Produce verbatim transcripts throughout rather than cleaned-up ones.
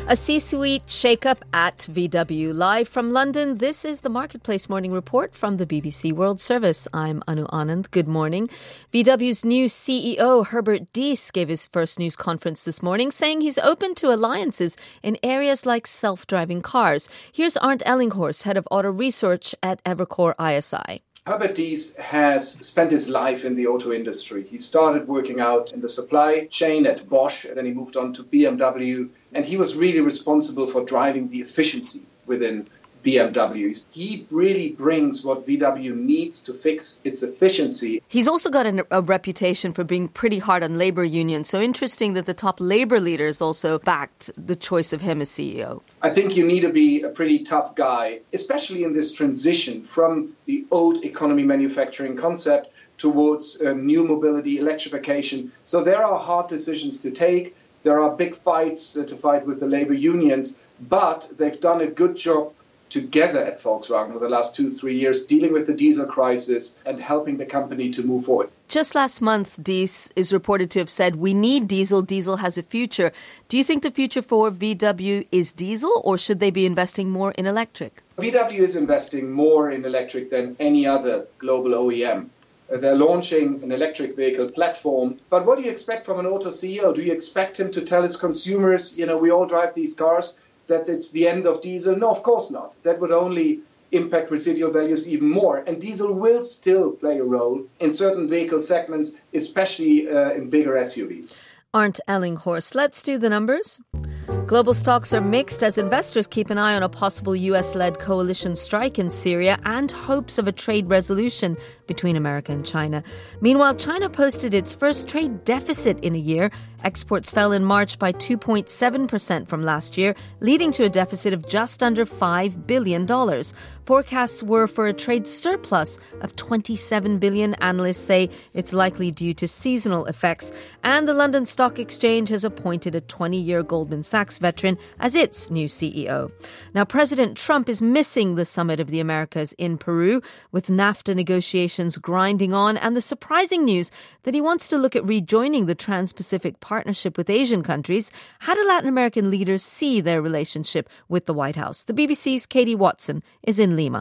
A C-suite shake-up at V W. Live from London, this is the Marketplace Morning Report from the B B C World Service. I'm Anu Anand. Good morning. V W's new C E O, Herbert Diess, gave his first news conference this morning, saying he's open to alliances in areas like self-driving cars. Here's Arndt Ellinghorst, head of auto research at Evercore I S I. Herbert Diess has spent his life in the auto industry. He started working out in the supply chain at Bosch, and then he moved on to B M W. And he was really responsible for driving the efficiency within B M W. He really brings what V W needs to fix its efficiency. He's also got a, a reputation for being pretty hard on labor unions. So interesting that the top labor leaders also backed the choice of him as C E O. I think you need to be a pretty tough guy, especially in this transition from the old economy manufacturing concept towards uh, new mobility, electrification. So there are hard decisions to take. There are big fights uh, to fight with the labor unions, but they've done a good job together at Volkswagen for the last two, three years, dealing with the diesel crisis and helping the company to move forward. Just last month, Diess is reported to have said, we need diesel, diesel has a future. Do you think the future for V W is diesel, or should they be investing more in electric? V W is investing more in electric than any other global O E M. They're launching an electric vehicle platform. But what do you expect from an auto C E O? Do you expect him to tell his consumers, you know, we all drive these cars, that it's the end of diesel? No, of course not. That would only impact residual values even more. And diesel will still play a role in certain vehicle segments, especially uh, in bigger S U Vs. Arndt Ellinghorst. Let's do the numbers. Global stocks are mixed as investors keep an eye on a possible U S-led coalition strike in Syria and hopes of a trade resolution between America and China. Meanwhile, China posted its first trade deficit in a year. Exports fell in March by two point seven percent from last year, leading to a deficit of just under five billion dollars. Forecasts were for a trade surplus of twenty-seven billion dollars. Analysts say it's likely due to seasonal effects. And the London Stock Exchange has appointed a twenty-year Goldman Sachs veteran as its new C E O. Now, President Trump is missing the Summit of the Americas in Peru, with NAFTA negotiations grinding on, and the surprising news that he wants to look at rejoining the Trans-Pacific Partnership with Asian countries. How do Latin American leaders see their relationship with the White House? The B B C's Katie Watson is in Lima.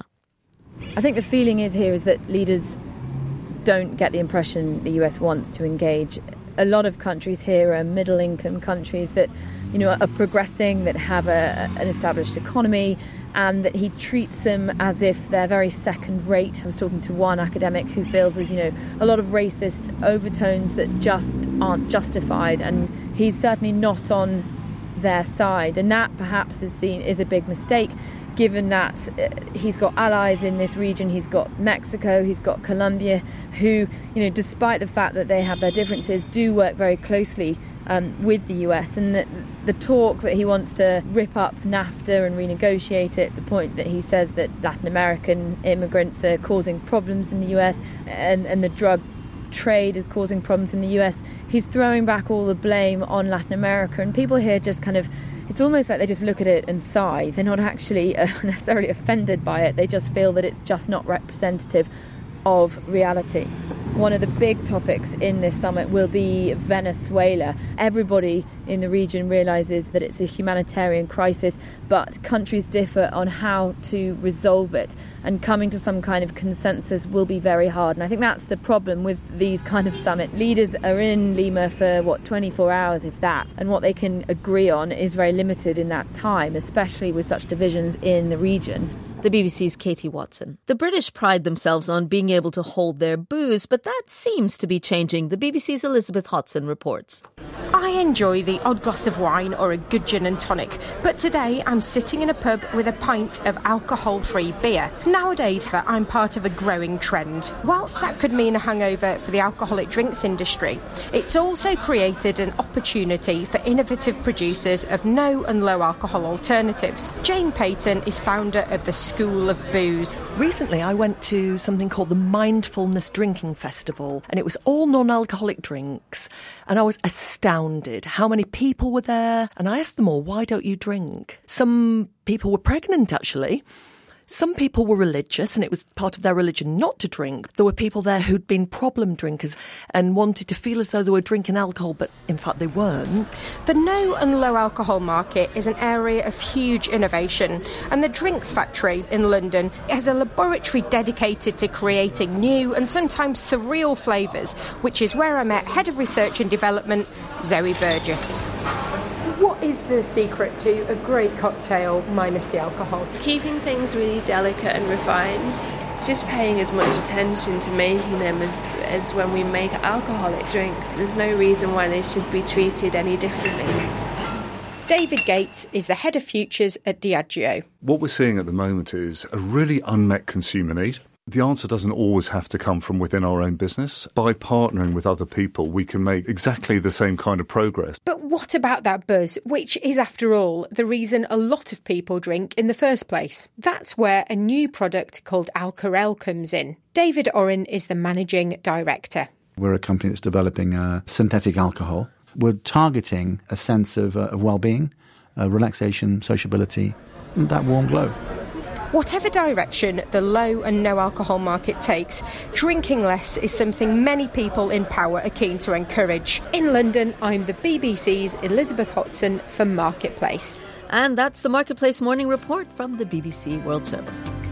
I think the feeling is here is that leaders don't get the impression the U S wants to engage. A lot of countries here are middle-income countries that, you know, are progressing, that have a, an established economy, and that he treats them as if they're very second-rate. I was talking to one academic who feels there's, you know, a lot of racist overtones that just aren't justified, and he's certainly not on their side. And that perhaps is seen is a big mistake, given that he's got allies in this region. He's got Mexico, he's got Colombia, who, you know, despite the fact that they have their differences, do work very closely um, with the U S. And the, the talk that he wants to rip up NAFTA and renegotiate it, the point that he says that Latin American immigrants are causing problems in the U S and, and the drug trade is causing problems in the U S, he's throwing back all the blame on Latin America. And people here just kind of, it's almost like they just look at it and sigh. They're not actually uh, necessarily offended by it. They just feel that it's just not representative of reality. One of the big topics in this summit will be Venezuela. Everybody in the region realises that it's a humanitarian crisis, but countries differ on how to resolve it. And coming to some kind of consensus will be very hard. And I think that's the problem with these kind of summit. Leaders are in Lima for, what, twenty-four hours, if that. And what they can agree on is very limited in that time, especially with such divisions in the region. The B B C's Katie Watson. The British pride themselves on being able to hold their booze, but that seems to be changing. The B B C's Elizabeth Hodson reports. I enjoy the odd glass of wine or a good gin and tonic, but today I'm sitting in a pub with a pint of alcohol-free beer. Nowadays, I'm part of a growing trend. Whilst that could mean a hangover for the alcoholic drinks industry, it's also created an opportunity for innovative producers of no and low alcohol alternatives. Jane Payton is founder of the School of Booze. Recently, I went to something called the Mindfulness Drinking Festival, and it was all non-alcoholic drinks, and I was astounded how many people were there. And I asked them all, why don't you drink? Some people were pregnant, actually. Some people were religious and it was part of their religion not to drink. There were people there who'd been problem drinkers and wanted to feel as though they were drinking alcohol, but in fact they weren't. The no and low alcohol market is an area of huge innovation, and the Drinks Factory in London has a laboratory dedicated to creating new and sometimes surreal flavours, which is where I met Head of Research and Development, Zoe Burgess. What is the secret to a great cocktail minus the alcohol? Keeping things really delicate and refined, just paying as much attention to making them as, as when we make alcoholic drinks. There's no reason why they should be treated any differently. David Gates is the Head of Futures at Diageo. What we're seeing at the moment is a really unmet consumer need. The answer doesn't always have to come from within our own business. By partnering with other people, we can make exactly the same kind of progress. But what about that buzz, which is, after all, the reason a lot of people drink in the first place? That's where a new product called Alcarel comes in. David Oren is the Managing Director. We're a company that's developing a synthetic alcohol. We're targeting a sense of, uh, of well-being, uh, relaxation, sociability, and that warm glow. Whatever direction the low and no alcohol market takes, drinking less is something many people in power are keen to encourage. In London, I'm the B B C's Elizabeth Hodson for Marketplace. And that's the Marketplace Morning Report from the B B C World Service.